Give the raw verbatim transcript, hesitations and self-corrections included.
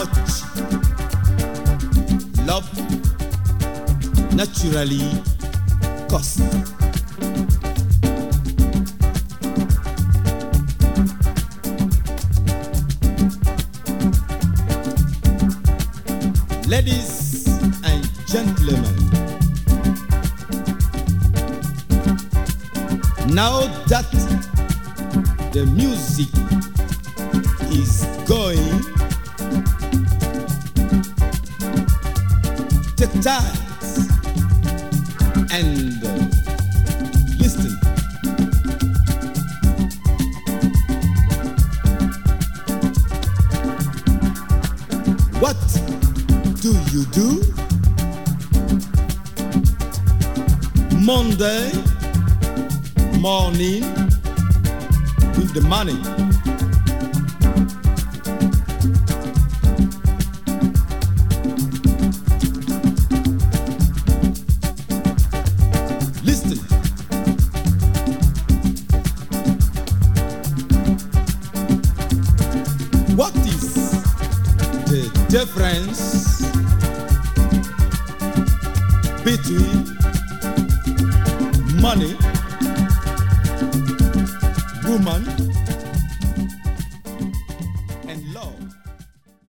much love naturally costs. Ladies and gentlemen, now that the music is going, take time and listen. What do you do? Monday morning with the money. Listen. What is the difference between money, woman,